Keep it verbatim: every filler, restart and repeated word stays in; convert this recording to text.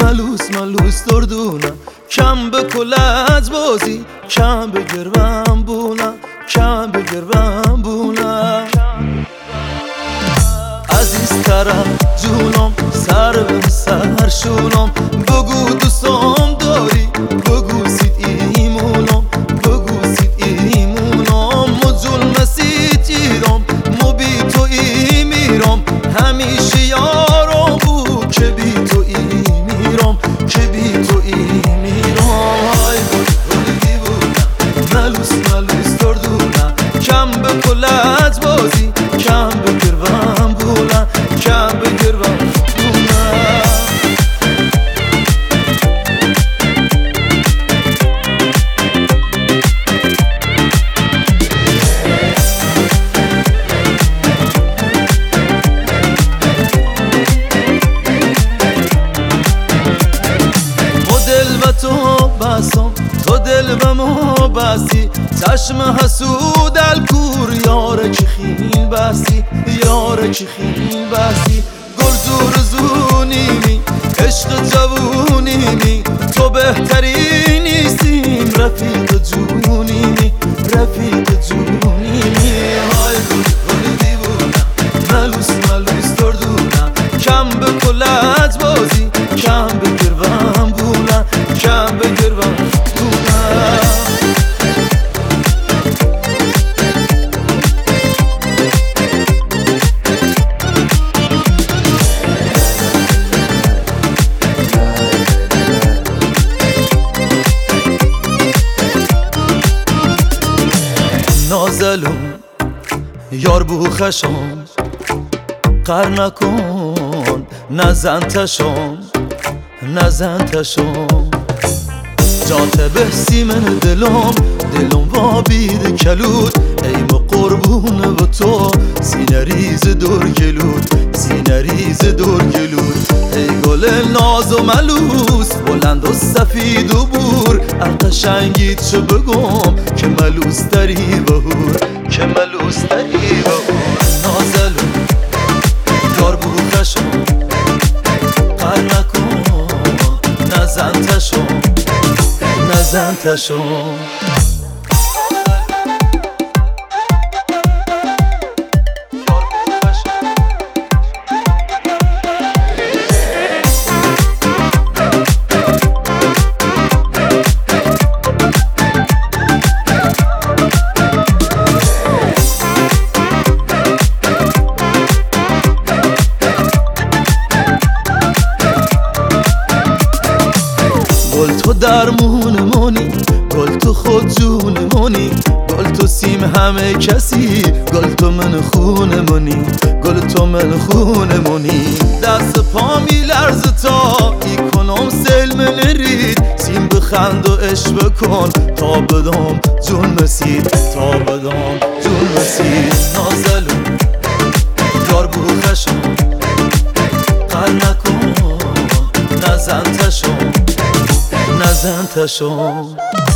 ملوس ملوس دردونه کم بکل از بازی کم بگرم بونه کم بگرم بونه عزیزترم جونم سر به سر شونم بگو دوستم داری بگو سید ایمونم بگو سید ایمونم مجول مسید ایرم مو بی تو ای میرم همیشه یارم بود که بی تو ای میرم که بی تو ای میرم های گل دیوونه ملوس ملوس دردونه کم بکل از بازی کم بگرم بونه کم بگرم بونه تو بسام تو دل به ما بستی چشم حسود الکور یاره که خیل بستی یاره که خیل بستی گل زور زونیمی عشق جوونیمی تو بهتری نیستیم رفیق جونیمی رفیق جونیمی های گل دیوونه ملوس ملوس دردونه کم به کل از بازی کم بگرم بونه کم بگرم بونه نازلون یار بو خشم قر نکن نزن تشم نزن تشم جات بحثی من دلم دلم با بید کلود ایم قربون و تو سینه ریز دور گلود سینه ریز دور گلود ای گل ناز و ملوس بلند و سفید و بور القشنگیت چه بگم که ملوس تری بهور که ملوس تری بهور نازلون یار بو خشم قر نکن نزن تشم نزن تشم گل تو درمون مونی گل تو خود جون مونی گل تو سیم همه کسی گل تو من خون مونی گل تو من خون مونی دست پا می لرز تا ای کنم سیل من رید سیم بخند و عشق بکن تا بدم جون مسید تا بدم جون مسید نازلون یار بو خشم قر نکن نزن تشم نزن تشم